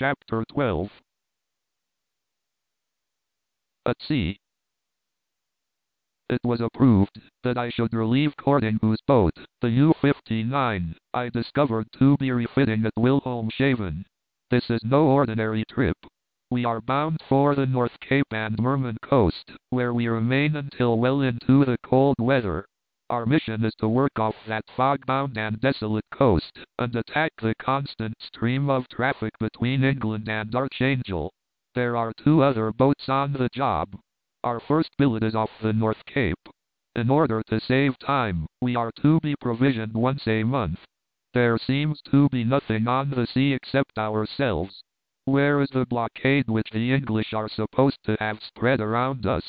Chapter 12. At sea. It was approved that I should relieve Cording, whose boat, the U-59, I discovered to be refitting at Wilhelmshaven. This is no ordinary trip. We are bound for the North Cape and Murman coast, where we remain until well into the cold weather. Our mission is to work off that fog-bound and desolate coast, and attack the constant stream of traffic between England and Archangel. There are 2 other boats on the job. Our first billet is off the North Cape. In order to save time, we are to be provisioned once a month. There seems to be nothing on the sea except ourselves. Where is the blockade which the English are supposed to have spread around us?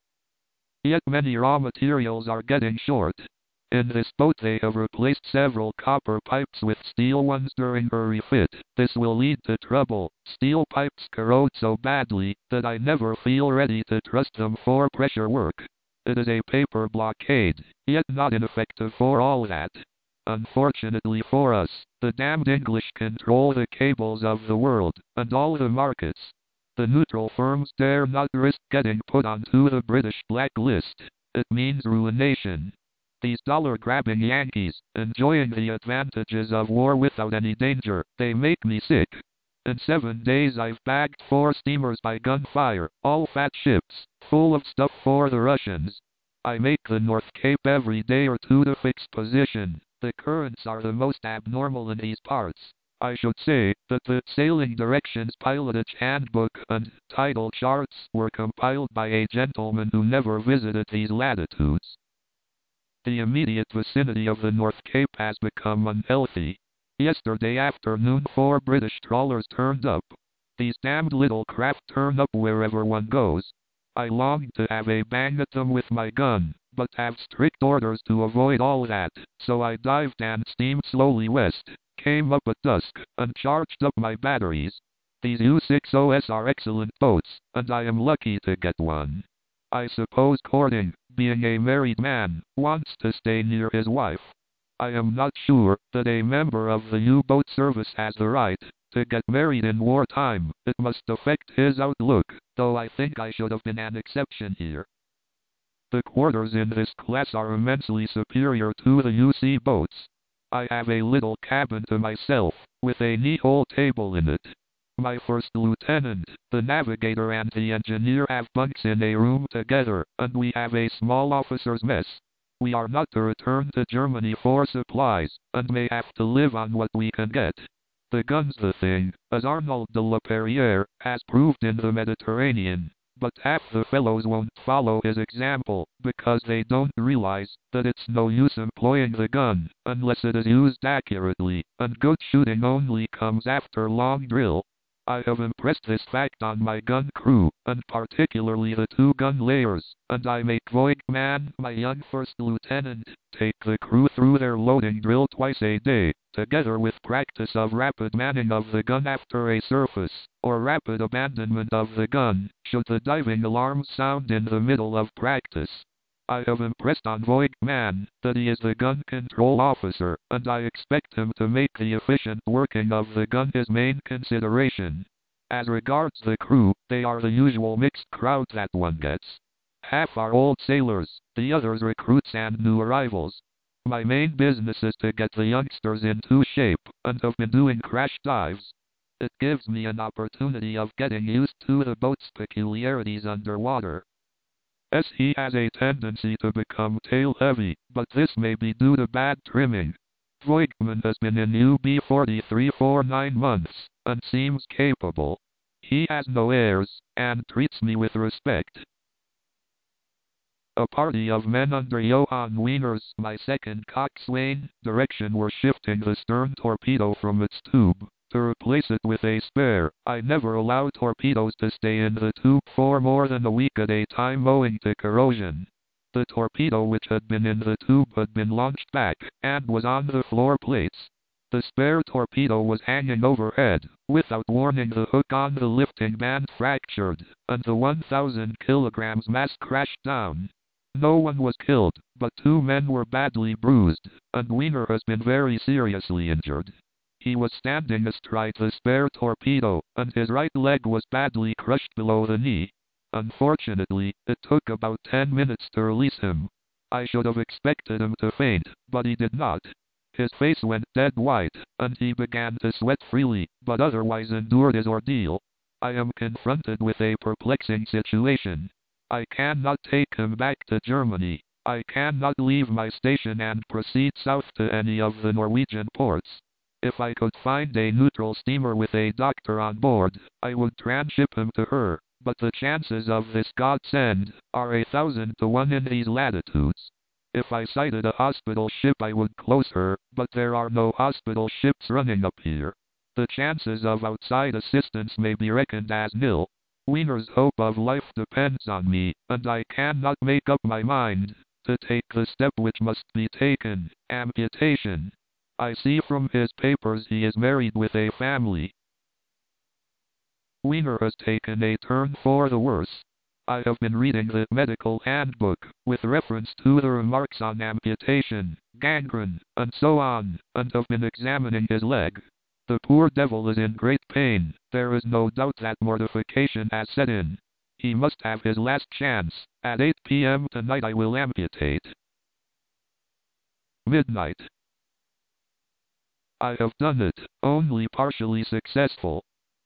Yet many raw materials are getting short. In this boat they have replaced several copper pipes with steel ones during her refit. This will lead to trouble. Steel pipes corrode so badly that I never feel ready to trust them for pressure work. It is a paper blockade, yet not ineffective for all that. Unfortunately for us, the damned English control the cables of the world, and all the markets. The neutral firms dare not risk getting put onto the British blacklist. It means ruination. These dollar-grabbing Yankees, enjoying the advantages of war without any danger, they make me sick. In 7 days I've bagged 4 steamers by gunfire, all fat ships, full of stuff for the Russians. I make the North Cape every day or 2 to fix position. The currents are the most abnormal in these parts. I should say that the Sailing Directions Pilotage Handbook and tidal charts were compiled by a gentleman who never visited these latitudes. The immediate vicinity of the North Cape has become unhealthy. Yesterday afternoon 4 British trawlers turned up. These damned little craft turn up wherever one goes. I longed to have a bang at them with my gun, but have strict orders to avoid all that, so I dived and steamed slowly west, came up at dusk, and charged up my batteries. These U-60s are excellent boats, and I am lucky to get one. I suppose Cording, being a married man, wants to stay near his wife. I am not sure that a member of the U-boat service has the right to get married in wartime. It must affect his outlook, though I think I should have been an exception here. The quarters in this class are immensely superior to the UC boats. I have a little cabin to myself, with a knee-hole table in it. My first lieutenant, the navigator and the engineer have bunks in a room together, and we have a small officer's mess. We are not to return to Germany for supplies, and may have to live on what we can get. The gun's the thing, as Arnold de la Perrière has proved in the Mediterranean. But half the fellows won't follow his example, because they don't realize that it's no use employing the gun, unless it is used accurately, and good shooting only comes after long drill. I have impressed this fact on my gun crew, and particularly the 2 gun layers, and I make Voigtman, my young first lieutenant, take the crew through their loading drill twice a day, together with practice of rapid manning of the gun after a surface, or rapid abandonment of the gun, should the diving alarms sound in the middle of practice. I have impressed on Voigtman that he is the gun control officer, and I expect him to make the efficient working of the gun his main consideration. As regards the crew, they are the usual mixed crowd that one gets. Half are old sailors, the others recruits and new arrivals. My main business is to get the youngsters into shape, and have been doing crash dives. It gives me an opportunity of getting used to the boat's peculiarities underwater. He has a tendency to become tail-heavy, but this may be due to bad trimming. Voigtman has been in UB-43 for 9 months, and seems capable. He has no airs, and treats me with respect. A party of men under Johann Wieners, my second coxswain, direction were shifting the stern torpedo from its tube. To replace it with a spare, I never allow torpedoes to stay in the tube for more than a week at a time owing to corrosion. The torpedo which had been in the tube had been launched back, and was on the floor plates. The spare torpedo was hanging overhead. Without warning, the hook on the lifting band fractured, and the 1,000 kilograms mass crashed down. No one was killed, but 2 men were badly bruised, and Wiener has been very seriously injured. He was standing astride the spare torpedo, and his right leg was badly crushed below the knee. Unfortunately, it took about 10 minutes to release him. I should have expected him to faint, but he did not. His face went dead white, and he began to sweat freely, but otherwise endured his ordeal. I am confronted with a perplexing situation. I cannot take him back to Germany. I cannot leave my station and proceed south to any of the Norwegian ports. If I could find a neutral steamer with a doctor on board, I would transship him to her, but the chances of this godsend are 1,000 to 1 in these latitudes. If I sighted a hospital ship I would close her, but there are no hospital ships running up here. The chances of outside assistance may be reckoned as nil. Wiener's hope of life depends on me, and I cannot make up my mind to take the step which must be taken, amputation. I see from his papers he is married with a family. Wiener has taken a turn for the worse. I have been reading the medical handbook, with reference to the remarks on amputation, gangrene, and so on, and have been examining his leg. The poor devil is in great pain. There is no doubt that mortification has set in. He must have his last chance. At 8 p.m. tonight I will amputate. Midnight. I have done it, only partially successful.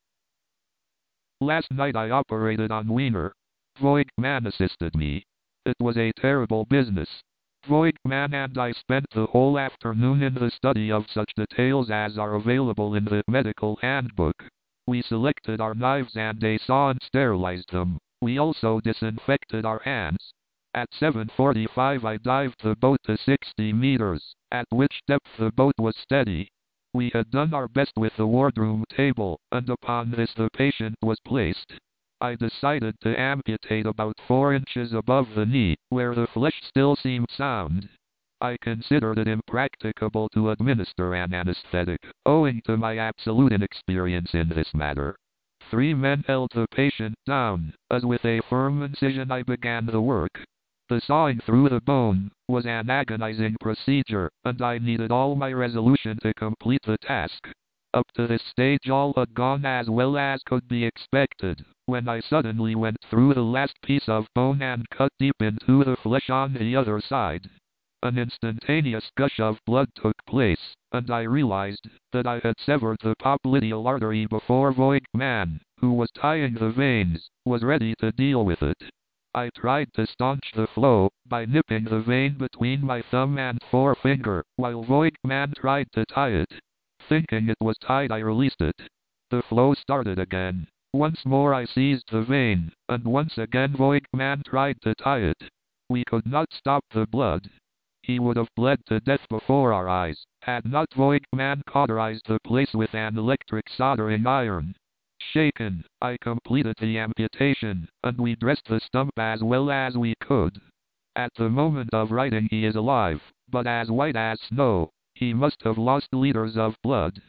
Last night I operated on Wiener. Voigtman assisted me. It was a terrible business. Voigtman and I spent the whole afternoon in the study of such details as are available in the medical handbook. We selected our knives and a saw and sterilized them. We also disinfected our hands. At 7:45 I dived the boat to 60 meters, at which depth the boat was steady. We had done our best with the wardroom table, and upon this the patient was placed. I decided to amputate about 4 inches above the knee, where the flesh still seemed sound. I considered it impracticable to administer an anesthetic, owing to my absolute inexperience in this matter. 3 men held the patient down, as with a firm incision I began the work. The sawing through the bone was an agonizing procedure, and I needed all my resolution to complete the task. Up to this stage all had gone as well as could be expected, when I suddenly went through the last piece of bone and cut deep into the flesh on the other side. An instantaneous gush of blood took place, and I realized that I had severed the popliteal artery before Voigtman, who was tying the veins, was ready to deal with it. I tried to staunch the flow by nipping the vein between my thumb and forefinger, while Voigtman tried to tie it. Thinking it was tied, I released it. The flow started again. Once more I seized the vein, and once again Voigtman tried to tie it. We could not stop the blood. He would have bled to death before our eyes, had not Voigtman cauterized the place with an electric soldering iron. Shaken, I completed the amputation, and we dressed the stump as well as we could. At the moment of writing he is alive, but as white as snow. He must have lost liters of blood.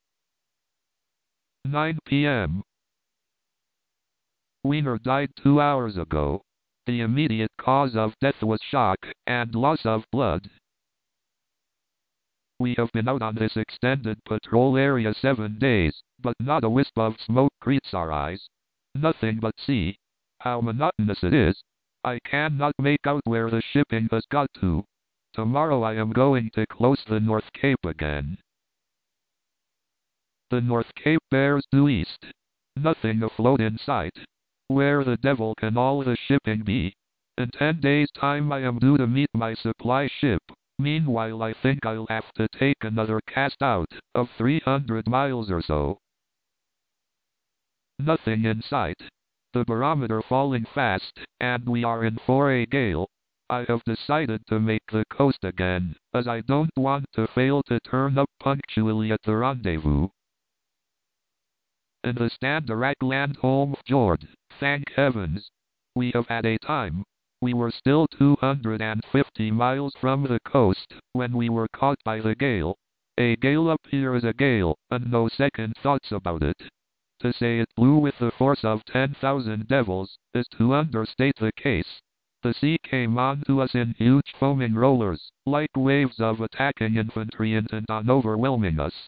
9 p.m. Wiener died 2 hours ago. The immediate cause of death was shock and loss of blood. We have been out on this extended patrol area 7 days, but not a wisp of smoke greets our eyes. Nothing but sea. How monotonous it is. I cannot make out where the shipping has got to. Tomorrow I am going to close the North Cape again. The North Cape bears due east. Nothing afloat in sight. Where the devil can all the shipping be? In 10 days' time I am due to meet my supply ship. Meanwhile I think I'll have to take another cast out of 300 miles or so. Nothing in sight. The barometer falling fast, and we are in for a gale. I have decided to make the coast again, as I don't want to fail to turn up punctually at the rendezvous. In the Standarak land home fjord, thank heavens. We have had a time. We were still 250 miles from the coast when we were caught by the gale. A gale up here is a gale, and no second thoughts about it. To say it blew with the force of 10,000 devils is to understate the case. The sea came on to us in huge foaming rollers, like waves of attacking infantry intent on overwhelming us.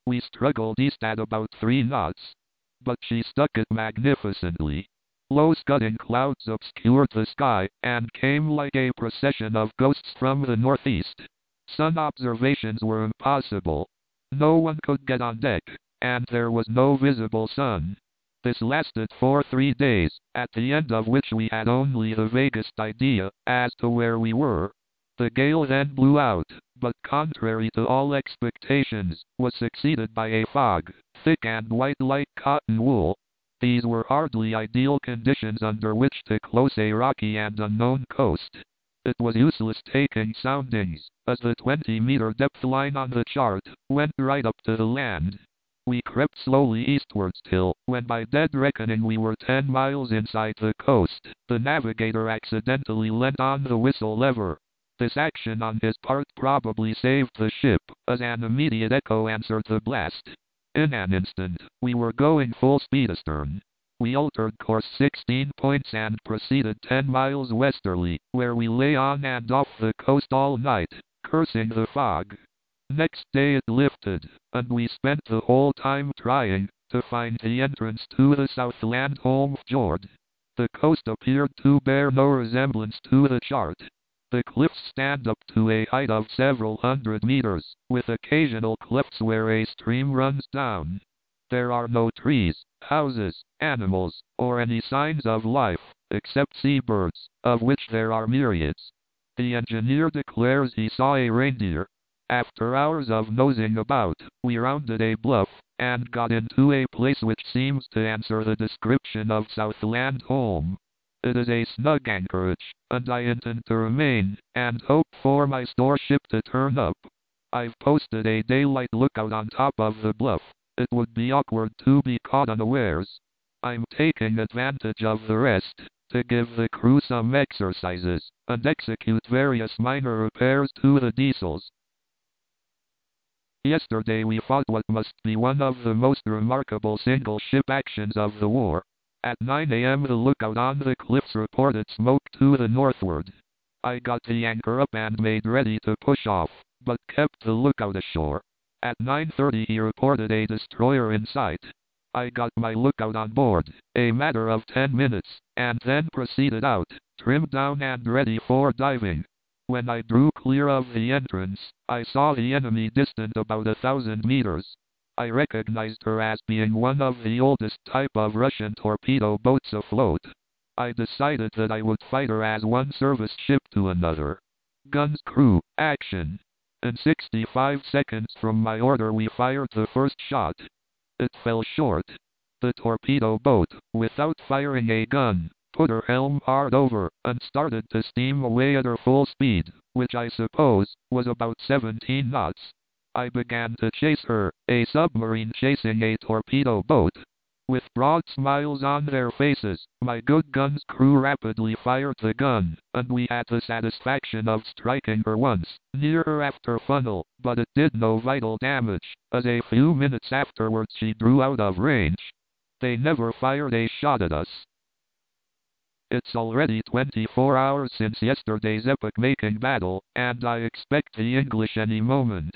We struggled east at about 3 knots, but she stuck it magnificently. Low scudding clouds obscured the sky, and came like a procession of ghosts from the northeast. Sun observations were impossible. No one could get on deck, and there was no visible sun. This lasted for 3 days, at the end of which we had only the vaguest idea as to where we were. The gale then blew out, but contrary to all expectations, was succeeded by a fog, thick and white like cotton wool. These were hardly ideal conditions under which to close a rocky and unknown coast. It was useless taking soundings, as the 20-meter depth line on the chart went right up to the land. We crept slowly eastwards till, when by dead reckoning we were 10 miles inside the coast, the navigator accidentally lent on the whistle lever. This action on his part probably saved the ship, as an immediate echo answered the blast. In an instant, we were going full speed astern. We altered course 16 points and proceeded 10 miles westerly, where we lay on and off the coast all night, cursing the fog. Next day it lifted, and we spent the whole time trying to find the entrance to the Southland Home Fjord. The coast appeared to bear no resemblance to the chart. The cliffs stand up to a height of several hundred meters, with occasional clefts where a stream runs down. There are no trees, houses, animals, or any signs of life, except seabirds, of which there are myriads. The engineer declares he saw a reindeer. After hours of nosing about, we rounded a bluff, and got into a place which seems to answer the description of Southland Home. It is a snug anchorage, and I intend to remain, and hope for my store ship to turn up. I've posted a daylight lookout on top of the bluff. It would be awkward to be caught unawares. I'm taking advantage of the rest to give the crew some exercises, and execute various minor repairs to the diesels. Yesterday we fought what must be one of the most remarkable single-ship actions of the war. At 9 a.m. the lookout on the cliffs reported smoke to the northward. I got the anchor up and made ready to push off, but kept the lookout ashore. At 9:30 he reported a destroyer in sight. I got my lookout on board, a matter of 10 minutes, and then proceeded out, trimmed down and ready for diving. When I drew clear of the entrance, I saw the enemy distant about 1,000 meters. I recognized her as being one of the oldest type of Russian torpedo boats afloat. I decided that I would fight her as one service ship to another. Guns crew, action. In 65 seconds from my order we fired the first shot. It fell short. The torpedo boat, without firing a gun, put her helm hard over, and started to steam away at her full speed, which I suppose was about 17 knots. I began to chase her, a submarine chasing a torpedo boat. With broad smiles on their faces, my good gun's crew rapidly fired the gun, and we had the satisfaction of striking her once, near her after funnel, but it did no vital damage, as a few minutes afterwards she drew out of range. They never fired a shot at us. It's already 24 hours since yesterday's epoch-making battle, and I expect the English any moment.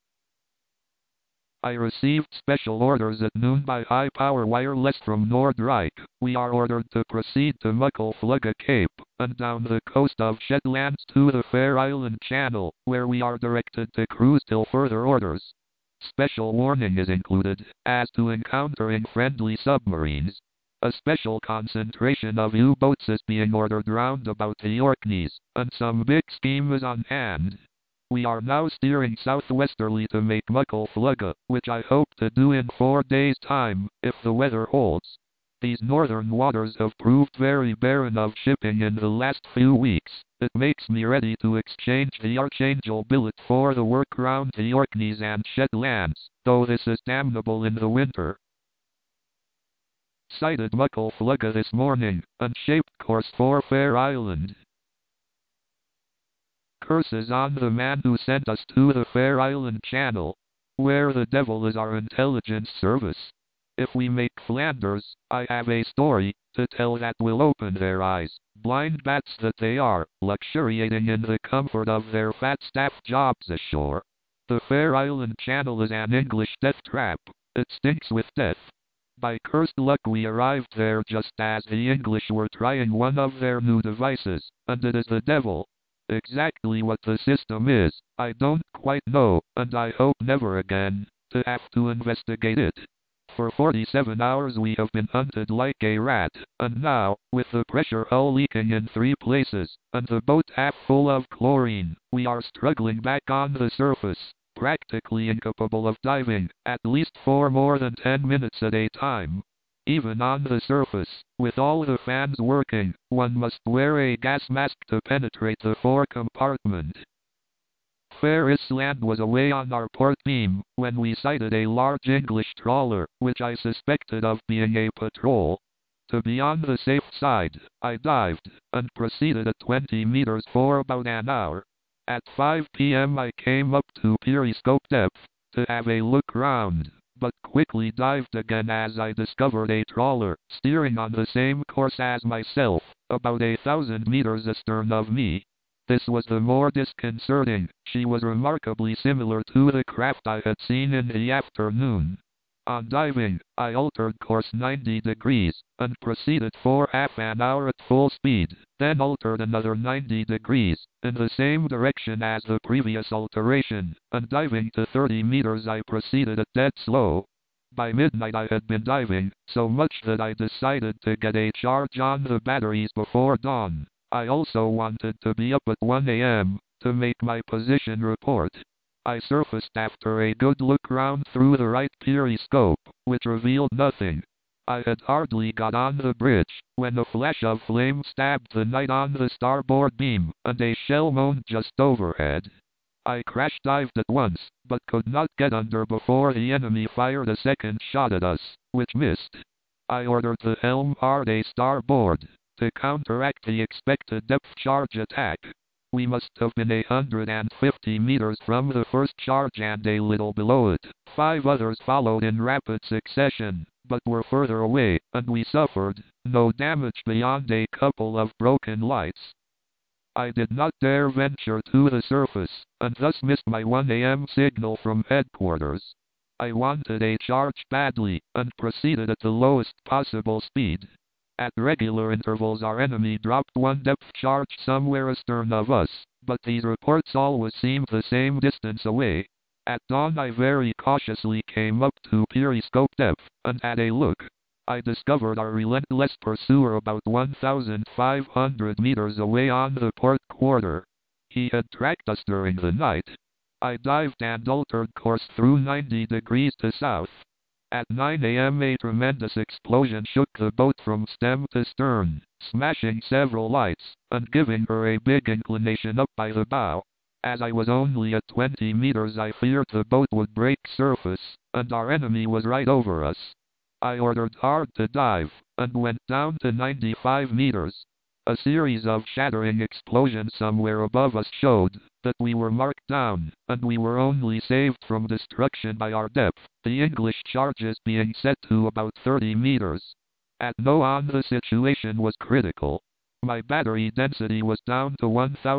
I received special orders at noon by high-power wireless from Nordreich. We are ordered to proceed to Muckleflugga Cape, and down the coast of Shetlands to the Fair Island Channel, where we are directed to cruise till further orders. Special warning is included, as to encountering friendly submarines. A special concentration of U-boats is being ordered round about the Orkneys, and some big scheme is on hand. We are now steering southwesterly to make Muckleflugga, which I hope to do in 4 days' time, if the weather holds. These northern waters have proved very barren of shipping in the last few weeks. It makes me ready to exchange the Archangel billet for the work round the Orkneys and Shetlands, though this is damnable in the winter. Sighted Muckleflugga this morning, and shaped course for Fair Island. Curses on the man who sent us to the Fair Island Channel. Where the devil is our intelligence service? If we make Flanders, I have a story to tell that will open their eyes, blind bats that they are, luxuriating in the comfort of their fat staff jobs ashore. The Fair Island Channel is an English death trap. It stinks with death. By cursed luck we arrived there just as the English were trying one of their new devices, and it is the devil. Exactly what the system is, I don't quite know, and I hope never again to have to investigate it. For 47 hours we have been hunted like a rat, and now, with the pressure hull leaking in 3 places, and the boat half full of chlorine, we are struggling back on the surface, practically incapable of diving, at least for more than 10 minutes at a time. Even on the surface, with all the fans working, one must wear a gas mask to penetrate the fore compartment. Fair Island was away on our port beam when we sighted a large English trawler, which I suspected of being a patrol. To be on the safe side, I dived, and proceeded at 20 meters for about an hour. At 5 p.m. I came up to periscope depth, to have a look round, but quickly dived again as I discovered a trawler, steering on the same course as myself, about 1,000 meters astern of me. This was the more disconcerting. She was remarkably similar to the craft I had seen in the afternoon. On diving, I altered course 90 degrees, and proceeded for half an hour at full speed, then altered another 90 degrees, in the same direction as the previous alteration, and diving to 30 meters I proceeded at dead slow. By midnight I had been diving, so much that I decided to get a charge on the batteries before dawn. I also wanted to be up at 1 a.m. to make my position report. I surfaced after a good look round through the right periscope, which revealed nothing. I had hardly got on the bridge, when a flash of flame stabbed the night on the starboard beam, and a shell moaned just overhead. I crash-dived at once, but could not get under before the enemy fired a second shot at us, which missed. I ordered the helm hard a starboard, to counteract the expected depth charge attack. We must have been 150 meters from the first charge and a little below it. 5 others followed in rapid succession, but were further away, and we suffered no damage beyond a couple of broken lights. I did not dare venture to the surface, and thus missed my 1 a.m. signal from headquarters. I wanted a charge badly, and proceeded at the lowest possible speed. At regular intervals our enemy dropped one depth charge somewhere astern of us, but these reports always seemed the same distance away. At dawn I very cautiously came up to periscope depth, and had a look. I discovered our relentless pursuer about 1,500 meters away on the port quarter. He had tracked us during the night. I dived and altered course through 90 degrees to south. At 9 a.m. a tremendous explosion shook the boat from stem to stern, smashing several lights, and giving her a big inclination up by the bow. As I was only at 20 meters I feared the boat would break surface, and our enemy was right over us. I ordered hard to dive, and went down to 95 meters. A series of shattering explosions somewhere above us showed that we were marked down, and we were only saved from destruction by our depth, the English charges being set to about 30 meters. At no on the situation was critical. My battery density was down to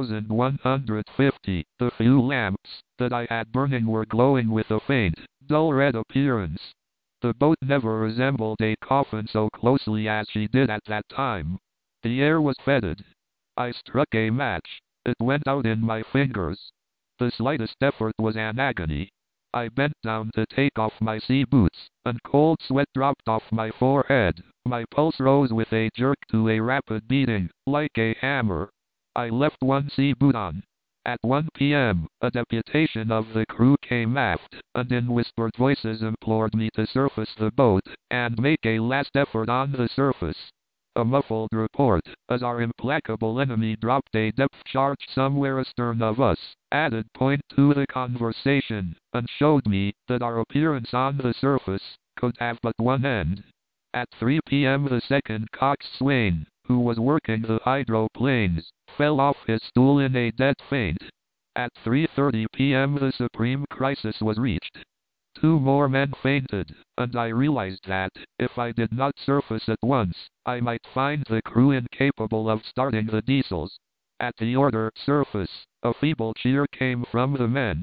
1,150. The few lamps that I had burning were glowing with a faint, dull red appearance. The boat never resembled a coffin so closely as she did at that time. The air was fetid. I struck a match. It went out in my fingers. The slightest effort was an agony. I bent down to take off my sea boots, and cold sweat dropped off my forehead. My pulse rose with a jerk to a rapid beating, like a hammer. I left one sea boot on. At 1 p.m., a deputation of the crew came aft, and in whispered voices implored me to surface the boat, and make a last effort on the surface. A muffled report, as our implacable enemy dropped a depth charge somewhere astern of us, added point to the conversation, and showed me that our appearance on the surface could have but one end. At 3 p.m. the second coxswain, who was working the hydroplanes, fell off his stool in a dead faint. At 3:30 p.m. the supreme crisis was reached. 2 more men fainted, and I realized that, if I did not surface at once, I might find the crew incapable of starting the diesels. At the order, surface, a feeble cheer came from the men.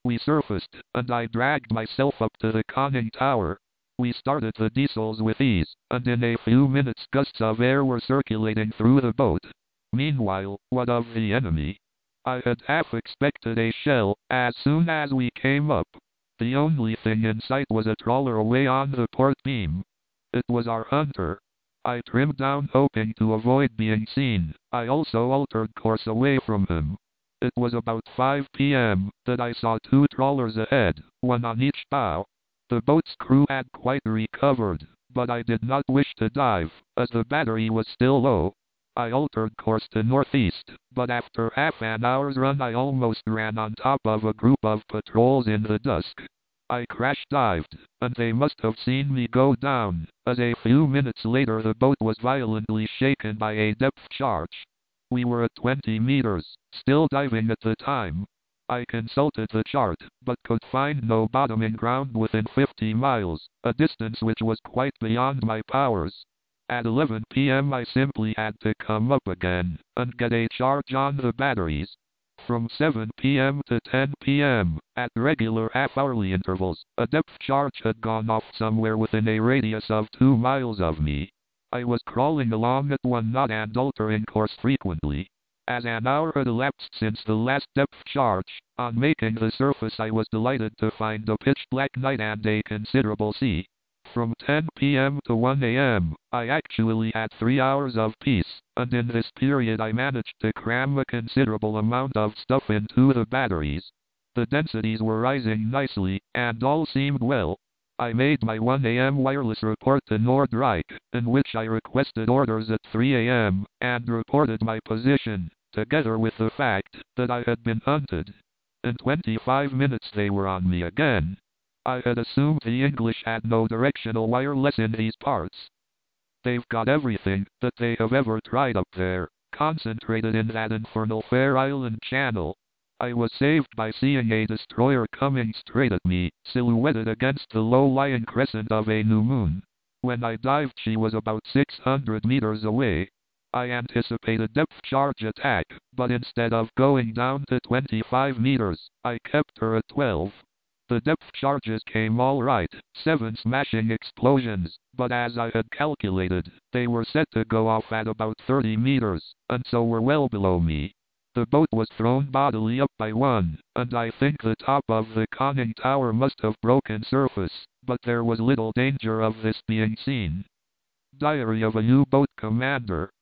We surfaced, and I dragged myself up to the conning tower. We started the diesels with ease, and in a few minutes gusts of air were circulating through the boat. Meanwhile, what of the enemy? I had half expected a shell as soon as we came up. The only thing in sight was a trawler away on the port beam. It was our hunter. I trimmed down hoping to avoid being seen. I also altered course away from him. It was about 5 p.m. that I saw 2 trawlers ahead, one on each bow. The boat's crew had quite recovered, but I did not wish to dive, as the battery was still low. I altered course to northeast, but after half an hour's run I almost ran on top of a group of patrols in the dusk. I crash dived, and they must have seen me go down, as a few minutes later the boat was violently shaken by a depth charge. We were at 20 meters, still diving at the time. I consulted the chart, but could find no bottoming ground within 50 miles, a distance which was quite beyond my powers. At 11 p.m. I simply had to come up again, and get a charge on the batteries. From 7 p.m. to 10 p.m., at regular half-hourly intervals, a depth charge had gone off somewhere within a radius of 2 miles of me. I was crawling along at 1 knot and altering course frequently. As an hour had elapsed since the last depth charge, on making the surface I was delighted to find a pitch-black night and a considerable sea. From 10 p.m. to 1 a.m., I actually had 3 hours of peace, and in this period I managed to cram a considerable amount of stuff into the batteries. The densities were rising nicely, and all seemed well. I made my 1 a.m. wireless report to Nordreich, in which I requested orders at 3 a.m., and reported my position, together with the fact that I had been hunted. In 25 minutes they were on me again. I had assumed the English had no directional wireless in these parts. They've got everything that they have ever tried up there, concentrated in that infernal Fair Island channel. I was saved by seeing a destroyer coming straight at me, silhouetted against the low-lying crescent of a new moon. When I dived she was about 600 meters away. I anticipated depth charge attack, but instead of going down to 25 meters, I kept her at 12. The depth charges came all right, 7 smashing explosions, but as I had calculated, they were set to go off at about 30 meters, and so were well below me. The boat was thrown bodily up by one, and I think the top of the conning tower must have broken surface, but there was little danger of this being seen. Diary of a U-boat commander.